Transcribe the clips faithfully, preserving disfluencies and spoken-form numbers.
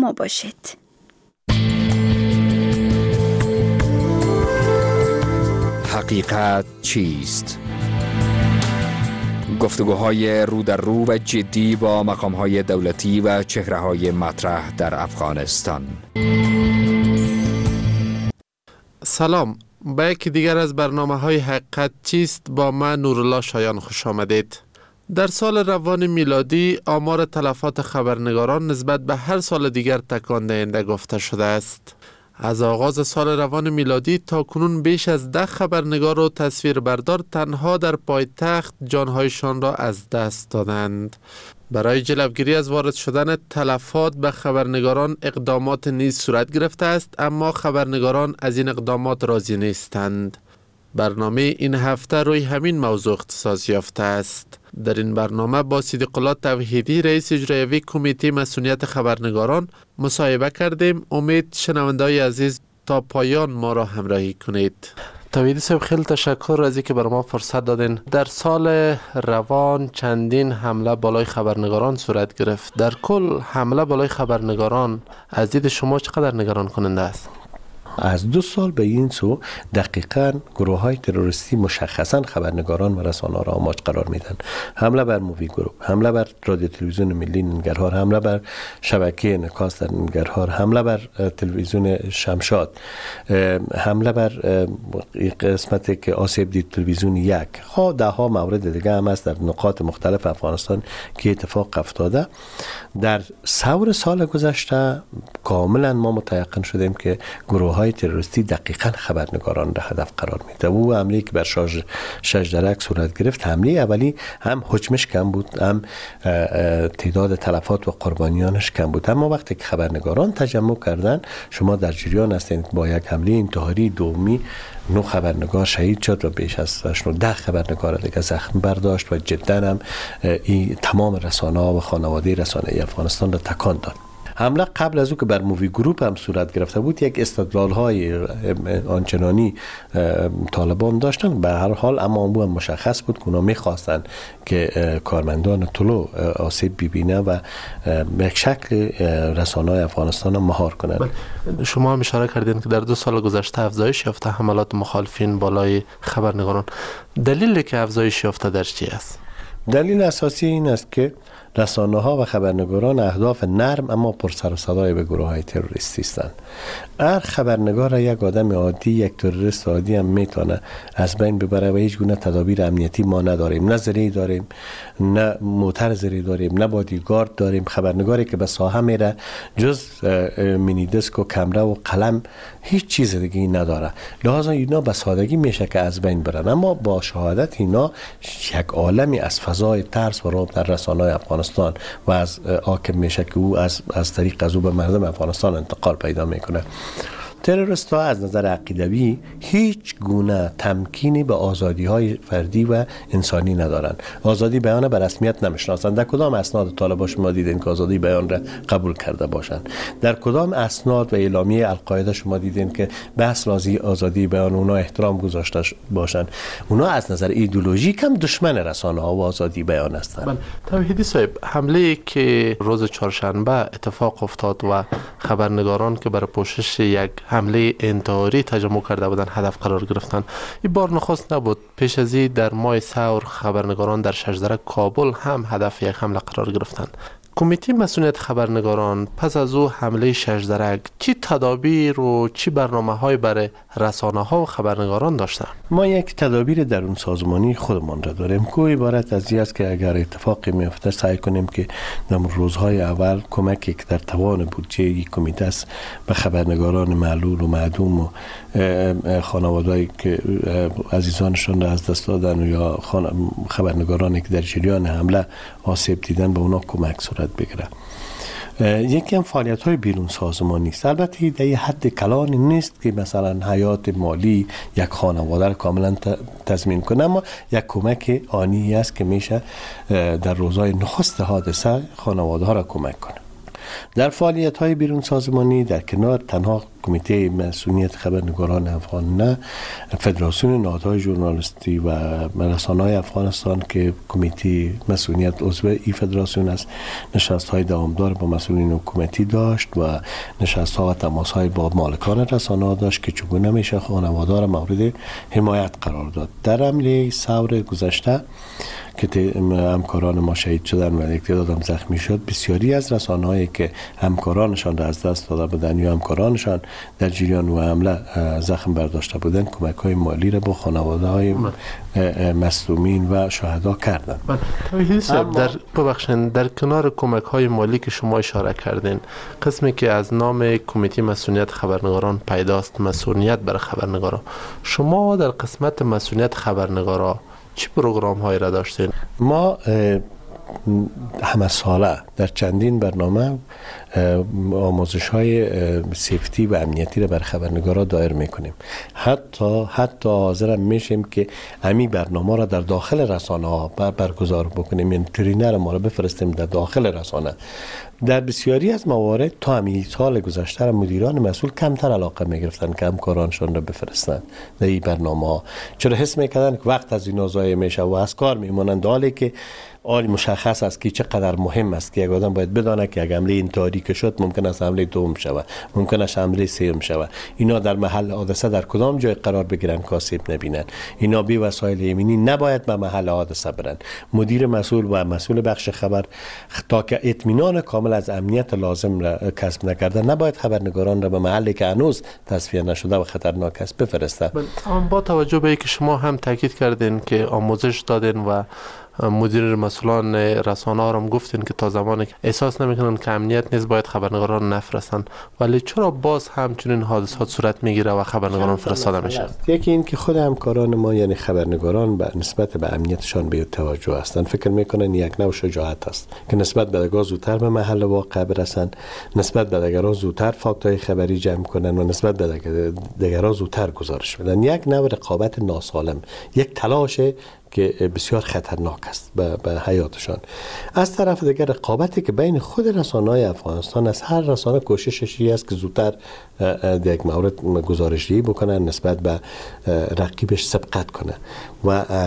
ما باشید. حقیقت چیست؟ گفتگوهای رو در رو و جدی با مقامهای دولتی و چهره‌های مطرح در افغانستان. سلام، به یکی دیگر از برنامه‌های حقیقت چیست با من نورالله شایان خوش آمدید. در سال روان میلادی آمار تلفات خبرنگاران نسبت به هر سال دیگر تکان دهنده گفته شده است. از آغاز سال روان میلادی تا کنون بیش از ده خبرنگار و تصویربردار تنها در پایتخت جانهایشان را از دست دادند. برای جلوگیری از وارد شدن تلفات به خبرنگاران اقدامات نیز صورت گرفته است، اما خبرنگاران از این اقدامات راضی نیستند. برنامه این هفته روی همین موضوع اختصاص یافته است. در این برنامه با صدیق الله توحیدی رئیس اجرایی کمیته مسئولیت خبرنگاران مصاحبه کردیم. امید شنونده‌های عزیز تا پایان ما را همراهی کنید. توحیدی صاحب، خیلی تشکر از اینکه برای ما فرصت دادین. در سال روان چندین حمله بالای خبرنگاران صورت گرفت. در کل حمله بالای خبرنگاران از دید شما چقدر نگران کننده است؟ از دو سال به این سو دقیقاً گروه های تروریستی مشخصاً خبرنگاران و رسانه‌ها را آماج قرار میدن. حمله بر مووی گروپ، حمله بر رادیو تلویزیون ملی ننگرهار، حمله بر شبکه انعکاس در ننگرهار، حمله بر تلویزیون شمشاد، حمله بر قسمتی که آسیب دید تلویزیون یک، ها ده ها مورد دیگه هم است در نقاط مختلف افغانستان که اتفاق افتاده. در سور سال گذشته کاملا ما متيقن شدیم که گروه های تروریستی دقیقاً خبرنگاران را هدف قرار میده. او حمله که بر شارژ شجرک صورت گرفت، حمله اولی هم حجمش کم بود، هم تعداد تلفات و قربانیانش کم بود، اما وقتی که خبرنگاران تجمع کردن، شما در جریان هستید با یک حمله انتحاری دومی نو خبرنگار شهید شد و بیش از ده خبرنگار دیگه زخم برداشت و جدا هم این تمام رسانه‌ها و خانواده رسانه‌ای افغانستان را تکان داد. حمله قبل از او که بر مووی گروپ هم صورت گرفته بود، یک استدلال های آنچنانی طالبان داشتن به هر حال، اما اون هم مشخص بود که اونا میخواستن که کارمندان طلوع آسیب ببینه و به یک شکل رسانه‌های افغانستان هم مهار کنن. شما هم اشاره کردین که در دو سال گذشته افزایش یافته حملات مخالفین بالای خبرنگاران. دلیلی که افزایش یافته در چی است؟ دلیل اساسی این است که رسانه‌ها و خبرنگاران اهداف نرم اما پر سر و صدای به گروه‌های تروریستی هستند. هر خبرنگار یک آدم عادی، یک تروریست عادی هم میتونه از بین ببره و هیچ گونه تدابیر امنیتی ما نداریم. نه زری داریم، نه موتر زری داریم، نه بادیگارد داریم. خبرنگاری که به ساحه میره جز مینی دیسک و کامرا و قلم هیچ چیز دیگه نداره. لحاظا اینا به سادگی میشه که از بین برن، اما با شهادت اینا یک عالمی از فضای ترس و رعب در رسانه‌های افغانستان و از حاکم میشه که او از از طریق از او به مردم افغانستان انتقال پیدا میکنه. تروریست ها از نظر عقیدوی هیچ گونه تمکینی به آزادی های فردی و انسانی ندارند. آزادی بیان به رسمیت نمیشناسند. در کدام اسناد طالبان شما دیدین که آزادی بیان را قبول کرده باشند؟ در کدام اسناد و اعلامیه القاعده شما دیدین که بحث رازی آزادی بیان اونا احترام گذاشته باشند؟ اونا از نظر ایدئولوژیک هم دشمن رسانه ها و آزادی بیان هستند. توحیدی صاحب، حمله که روز چهارشنبه اتفاق افتاد و خبرنگاران که برای پوشش یک حمله انتحاری تجمع کرده بودن هدف قرار گرفتن، این بار نخست نبود. پیش از این در ماه ثور خبرنگاران در شجرک کابل هم هدف یک حمله قرار گرفتن. کمیته مسئولیت خبرنگاران پس از او حمله شجرک چی تدابیر و چی برنامه‌های برای رسانه‌ها و خبرنگاران داشتن؟ ما یک تدابیر درون سازمانی خودمان را داریم که عبارت از این است که اگر اتفاقی میفته سعی کنیم که در روزهای اول کمکی که در توان بودجه یک کمیته است به خبرنگاران معلول و معدوم و خانواده‌ای که عزیزانشان را از دست دادن یا خبرنگارانی که در جریان حمله آسیب دیدن به اونا کمک صورت بگیره. یکی هم فعالیت های بیرون سازمانی است. البته در یه حد کلانی نیست که مثلا حیات مالی یک خانواده را کاملا تضمین کنه، اما یک کمک آنی است که میشه در روزهای نخست حادثه خانواده ها را کمک کنه. در فعالیت های بیرون سازمانی در کنار تنها کمیته مسئولیت خبرنگاران افغان نه، فدراسیون نهادهای ژورنالیستی و رسانه‌های افغانستان که کمیته مسئولیت عضو این فدراسیون است، نشست‌های دوامدار با مسئولین حکومتی داشت و نشست‌ها و تماس‌های با مالکان رسانه‌ها داشت که چگونه میشه خانواده را مورد حمایت قرار داد. در حمله ثور گذشته که همکاران ما شهید شدن و یک تعداد هم زخمی شد، بسیاری از رسانه‌هایی که همکارانشان را از دست داده بودند یا همکارانشان در جریان و حمله زخم برداشته بودند، کمک‌های مالی را با خانواده‌های مظلومین و شهدا کردند. در ببخشید، در کنار کمک‌های مالی که شما اشاره کردین، قسمی که از نام کمیته مسئولیت خبرنگاران پیداست، مسئولیت بر خبرنگاران، شما در قسمت مسئولیت خبرنگاران چه پروگرام هایی را داشتین؟ ما همه ساله در چندین برنامه آموزش های سیفتی و امنیتی را بر خبرنگارا دایر میکنیم. حتی حتی حاضر میشیم که امی برنامه را در داخل رسانه ها برگزار بکنیم، یعنی ترینر ما را بفرستیم در داخل رسانه. در بسیاری از موارد تا همین سال گذشته را مدیران مسئول کمتر علاقه میگرفتن که همکارانشان را بفرستند در این برنامه ها، چرا حس میکردن که وقت از اینا ضایع میشه و از کار میمونند، حالی که آل مشخص است که چقدر مهم است که یک آدم باید بدانه که یک حمله انتحاری که شد ممکن است حمله دوم شود، ممکن است حمله سوم شود. اینا در محل حادثه در کدام جای قرار بگیرن که آسیب نبینن. اینا بی وسایل ایمنی نباید به محل حادثه برن. مدیر مسئول و مسئول بخش خبر تا که اطمینان کامل از امنیت لازم را کسب نکرده، نباید خبرنگاران را به محلی که هنوز تصفیه نشده و خطرناک است بفرسته. با توجه به اینکه شما هم تاکید کردین که آموزش دادین و مدیر مسئولان رسانه ها هم گفتین که تا زمانی که احساس نمیکنن که امنیت نیست باید خبرنگاران نفرستن، ولی چرا باز همچنین حادثات صورت میگیره و خبرنگاران فرستاده میشن؟ یکی این که خود همکاران ما یعنی خبرنگاران به نسبت به امنیتشان به توجه هستند، فکر میکنن یک نوع شجاعت است که نسبت به دیگران زودتر به محل واقع برسن، نسبت به دیگران زودتر فاکتای خبری جمع کنن و نسبت به دیگران زودتر گزارش بدن. یک نوع رقابت ناسالم، یک تلاش که بسیار خطرناک است به, به حیاتشان. از طرف دیگر رقابتی که بین خود رسانه‌های افغانستان است، هر رسانه کوششش است که زودتر در یک مورد گزارشی بکنه، نسبت به رقیبش سبقت کنه و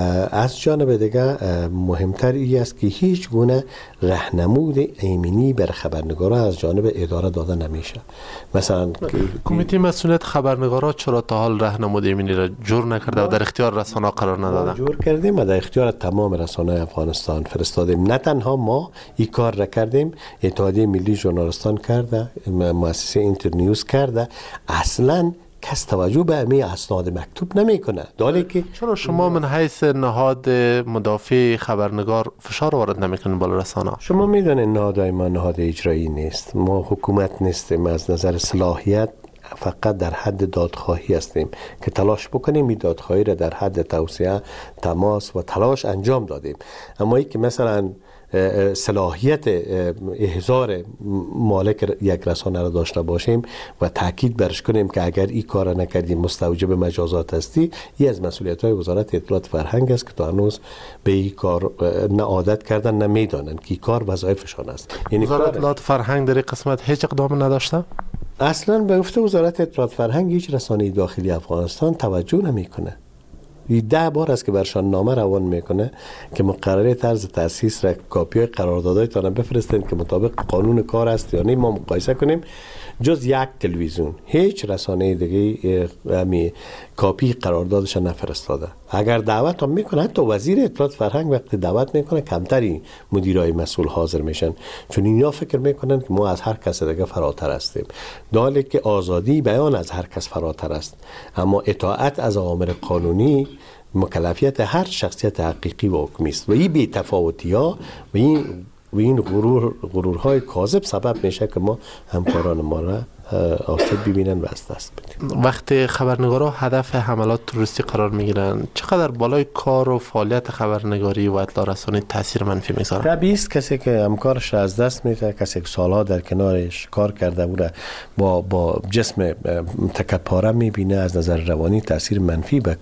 از جانب دیگر مهمتر این است که هیچ گونه راهنمود ایمنی بر خبرنگارا از جانب اداره داده نمیشه. مثلا کمیته مسئولیت خبرنگارا چرا تا حال راهنمود ایمنی را جور نکرده و در اختیار رسانه‌ها قرار نداده؟ جور کردیم و در اختیار تمام رسانه‌های افغانستان فرستادیم. نه تنها ما این کار را کردیم، اتحادیه ملی ژورنالیستان کرده، مؤسسه اینترنیوز کرده، اصلا کس توجه به امی اسناد مکتوب نمیکنه. دالی که چرا شما من حیث نهاد مدافع خبرنگار فشار وارد نمیکنین بالا رسانه؟ شما میدونید نهادهای ما نهاد اجرایی نیست، ما حکومت نیستیم، از نظر صلاحیت فقط در حد دادخواهی هستیم که تلاش بکنیم این دادخواهی را در حد توصیه، تماس و تلاش انجام دادیم. اما ای که مثلا صلاحیت احضار مالک یک رسانه را داشته باشیم و تاکید برش کنیم که اگر این کار را نکردیم مستوجب مجازات هستی، این از مسئولیت های وزارت اطلاعات فرهنگ است که تا هنوز به این کار نه عادت کردن نه میدانن که این کار وظایفشان است. یعنی وزارت اطلاعات فرهنگ در این قسمت هیچ اقدام نداشته؟ اصلا به گفته وزارت اطلاعات فرهنگ هیچ رسانه داخلی افغانستان توجه نمیکنه. ده بار است که برشان نامه روان میکنه که مقرره طرز تاسیس را کاپی های قراردادهای تان بفرستین که مطابق قانون کار است یا نه، ما مقایسه کنیم. جز یک تلویزیون هیچ رسانه دیگه همی کاپی قراردادش نفرستاده. اگر دعوت هم میکنه، حتی وزیر اطلاعات فرهنگ وقتی دعوت میکنه کمتری مدیرای مسئول حاضر میشن، چون اینا فکر میکنن که ما از هر کس دیگه فراتر هستیم، در حالی که آزادی بیان از هر کس فراتر است، اما اطاعت از اوامر قانونی مکلفیت هر شخصیت حقیقی و حکمی است و این بی تفاوتی ها و این و این غرور غرورهای کاذب سبب میشه که ما همکاران ما را آسیب ببینن و از دست بدیم. وقتی خبرنگارا هدف حملات تروریستی قرار میگیرن، چقدر بالای کار و فعالیت خبرنگاری و اطلاع رسانی تاثیر منفی میذاره؟ طبیعی است کسی که همکارش از دست میده، کسی که سالها در کنارش کار کرده بود با با جسم تکپاره میبینه، از نظر روانی تاثیر منفی به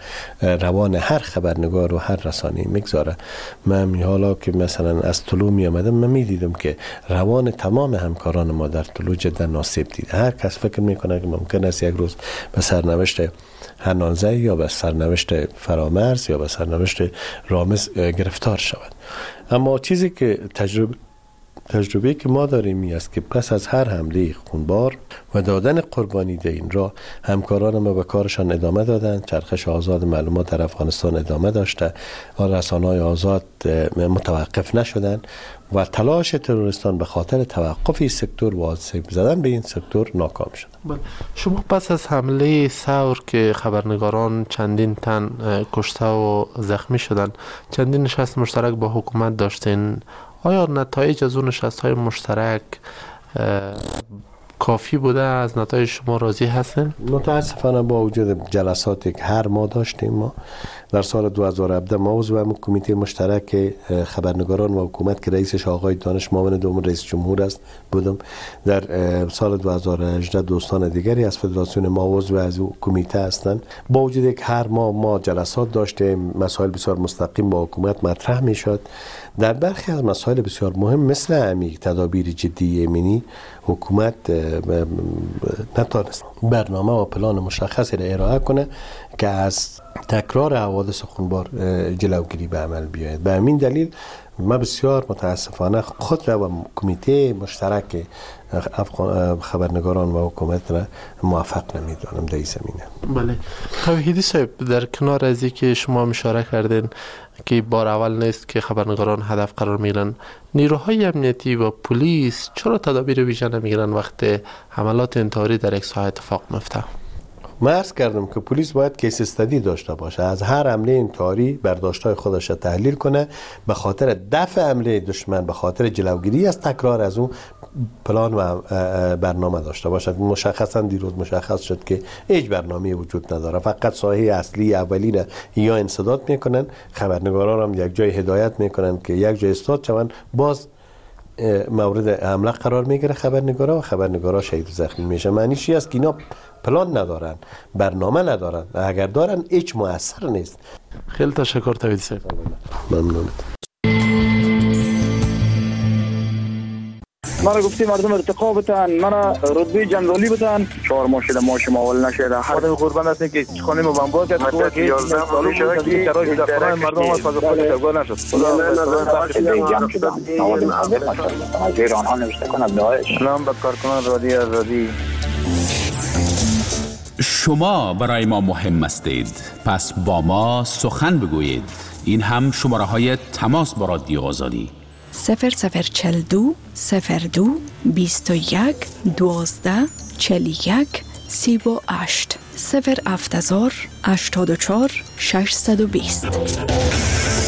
روان هر خبرنگار و هر رسانه‌ای میگذاره. من حالا که مثلا از طلوع می آمدم، من میدیدم که روان تمام همکاران ما در طلوع جدا ناسیب دیده. هر کس فکر میکنه که ممکن است یک روز به سرنوشت حنانزه یا به سرنوشت فرامرز یا به سرنوشت رامز گرفتار شود. اما چیزی که تجربه تجربه که ما داریم این است که پس از هر حمله خونبار و دادن قربانی در این راه، همکاران ما به کارشان ادامه دادند. چرخش آزاد معلومات در افغانستان ادامه داشته و رسانه‌های آزاد متوقف نشدند و تلاش تروریستان به خاطر توقف این سکتور و آسیب زدن به این سکتور ناکام شد. شما پس از حمله ثور که خبرنگاران چندین تن کشته و زخمی شدن، چندین نشست مشترک با حکومت داشتین، آیا نتایج از اون نشست‌های مشترک کافی بوده؟ از نتایج شما راضی هستین؟ متاسفانه با وجود جلساتی که هر ماه داشتیم، ما در سال دو هزار و هفده ما عضو کمیته مشترک خبرنگاران و حکومت که رئیسش آقای دانش معاون دوم رئیس جمهور است بودم. در سال دو هزار و هجده دوستان دیگری از فدراسیون ما عضو از کمیته هستند. با وجود که هر ماه ما جلسات داشتیم، مسائل بسیار مستقیم با حکومت مطرح میشد. در برخی از مسائل بسیار مهم مثل عمیق تدابیر جدی امنی، حکومت نتونست برنامه و پلان مشخصی را ارائه کنه که از تکرار حوادث خونبار جلوگیری به عمل بیاید. به همین دلیل ما بسیار متاسفانه خود را و کمیته مشترک خبرنگاران و حکومت را موفق نمیدانم در این زمینه. بله توحیدی صاحب، در کنار از اینکه شما اشاره کردین که بار اول نیست که خبرنگاران هدف قرار میگیرن، نیروهای امنیتی و پلیس چرا تدابیر ویژه نمیگیرن وقتی حملات انتحاری در یک ساحه اتفاق میفته؟ من عرض کردم که پلیس باید کیس استادی داشته باشه، از هر حمله انتحاری برداشت‌های خودش را تحلیل کنه، به خاطر دفع حمله دشمن، به خاطر جلوگیری از تکرار از اون پلان و برنامه داشته باشد. مشخصا دیروز مشخص شد که هیچ برنامه‌ای وجود نداره، فقط ساحه اصلی اولی را یا انسداد میکنن، خبرنگاران هم یک جای هدایت میکنن که یک جای استاد شوند، باز مورد حمله قرار میگیره خبرنگارا و خبرنگارا شهید و زخمی میشه. معنیش این است که اینا پلان ندارن، برنامه ندارن، اگر دارن هیچ مؤثر نیست. خیلی تشکر توحیدی صاحب. ممنون. مرا گفتی مردم ارتقا بتن، مرا رتبه جنرالی بتن، چهار ماه شده ما شما اول نشده. خودم قربان هستم که خانه ما بمبار کرد تو که یازده سال شده که شرایط در خانه مردم از فاز خود تگور نشد. خدا جمع شد. از ایران ها نوشته کنه داعش. سلام به کارکنان رادیو آزادی. شما برای ما مهم هستید، پس با ما سخن بگویید. این هم شماره های تماس با رادیو آزادی: صفر صفر چل دو صفر دو بیست و یک دوازده چل یک سی و هشت صفر هفت هزار هشتاد و چهار ششصد و بیست.